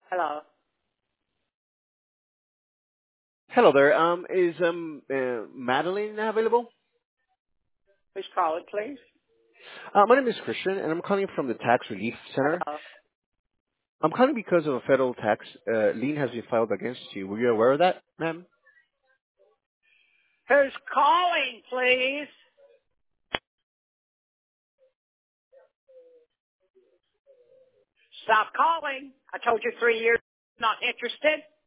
Hello. Hello there. Is Madeline available? Who's calling, please? My name is Christian, and I'm calling from the Tax Relief Center. Hello. I'm calling because of a federal tax lien has been filed against you. Were you aware of that, ma'am? Who's calling, please? Stop calling. I told you 3 years. Not interested.